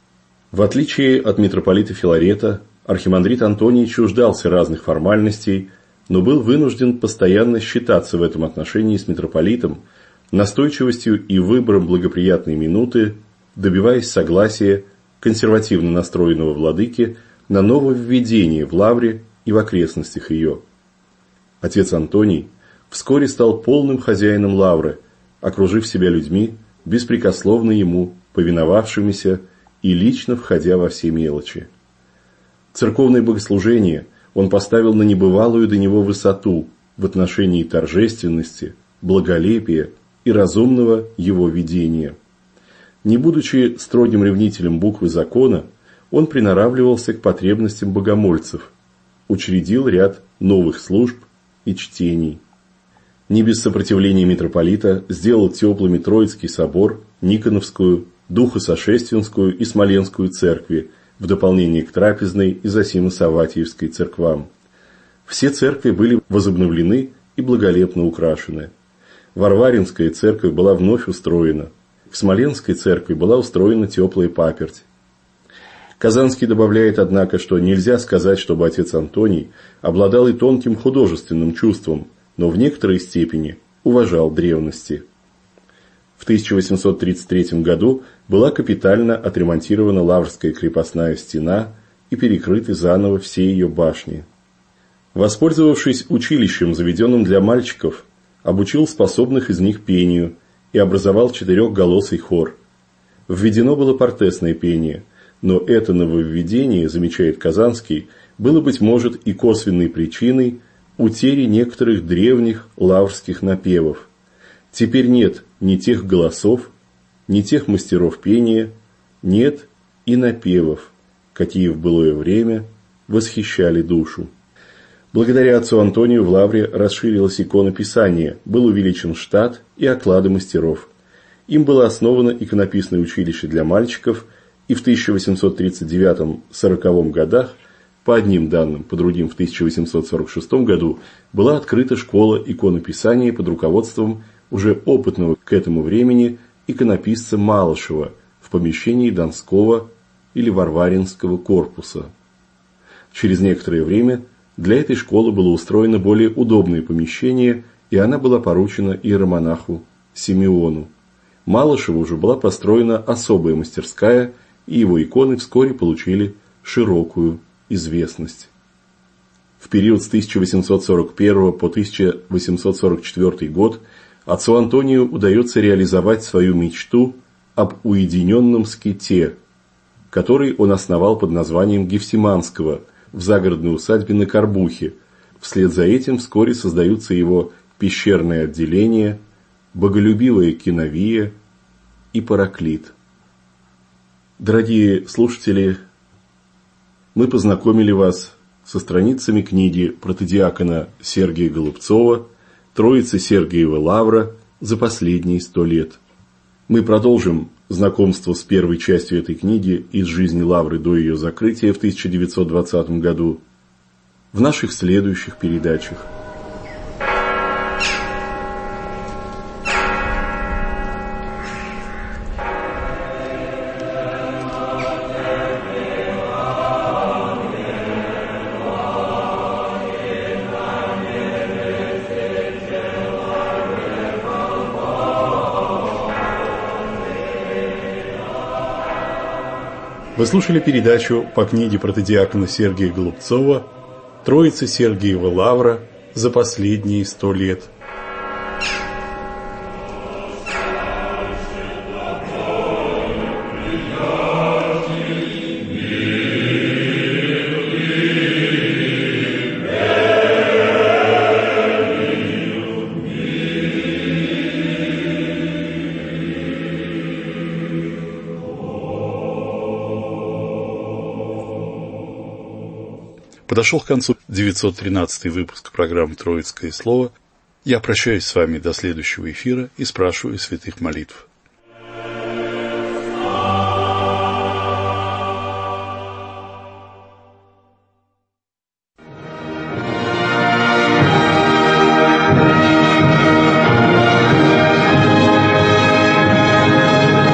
В отличие от митрополита Филарета, архимандрит Антоний чуждался разных формальностей, но был вынужден постоянно считаться в этом отношении с митрополитом, настойчивостью и выбором благоприятной минуты, добиваясь согласия консервативно настроенного владыки на нововведение в лавре и в окрестностях ее. Отец Антоний вскоре стал полным хозяином лавры, окружив себя людьми, беспрекословно ему повиновавшимися и лично входя во все мелочи. Церковное богослужение он поставил на небывалую до него высоту в отношении торжественности, благолепия и разумного его ведения. Не будучи строгим ревнителем буквы закона, он приноравливался к потребностям богомольцев, учредил ряд новых служб и чтений. Не без сопротивления митрополита сделал теплыми Троицкий собор, Никоновскую, Духосошественскую и Смоленскую церкви, в дополнение к Трапезной и Зосимо-Саватиевской церквам. Все церкви были возобновлены и благолепно украшены. Варваринская церковь была вновь устроена. В Смоленской церкви была устроена теплая паперть. Казанский добавляет, однако, что нельзя сказать, чтобы отец Антоний обладал и тонким художественным чувством, но в некоторой степени уважал древности. В тысяча восемьсот тридцать третьем году была капитально отремонтирована Лаврская крепостная стена и перекрыты заново все ее башни. Воспользовавшись училищем, заведенным для мальчиков, обучил способных из них пению и образовал четырехголосый хор. Введено было портесное пение, но это нововведение, замечает Казанский, было, быть может, и косвенной причиной утери некоторых древних лаврских напевов. Теперь нет ни тех голосов, ни тех мастеров пения, нет и напевов, какие в былое время восхищали душу. Благодаря отцу Антонию в лавре расширилось иконописание, был увеличен штат и оклады мастеров. Им было основано иконописное училище для мальчиков, и в тысяча восемьсот тридцать девятом — сороковом годах, по одним данным, по другим в тысяча восемьсот сорок шестом году, была открыта школа иконописания под руководством уже опытного к этому времени иконописца Малышева в помещении Донского или Варваринского корпуса. Через некоторое время для этой школы было устроено более удобное помещение, и она была поручена иеромонаху Симеону. Малышеву уже была построена особая мастерская, и его иконы вскоре получили широкую известность. В период с тысяча восемьсот сорок первого по тысяча восемьсот сорок четвёртый год отцу Антонию удается реализовать свою мечту об уединенном ските, который он основал под названием Гефсиманского в загородной усадьбе на Карбухе. Вслед за этим вскоре создаются его пещерное отделение, боголюбивая Киновия и Параклит. Дорогие слушатели, мы познакомили вас со страницами книги протодиакона Сергия Голубцова «Троица Сергиева Лавра за последние сто лет». Мы продолжим знакомство с первой частью этой книги из жизни Лавры до ее закрытия в тысяча девятьсот двадцатом году в наших следующих передачах. Вы слушали передачу по книге протодиакона Сергия Голубцова «Троица Сергиева Лавра за последние сто лет». Подошел к концу девятьсот тринадцатый выпуск программы «Троицкое слово». Я прощаюсь с вами до следующего эфира и спрашиваю святых молитв.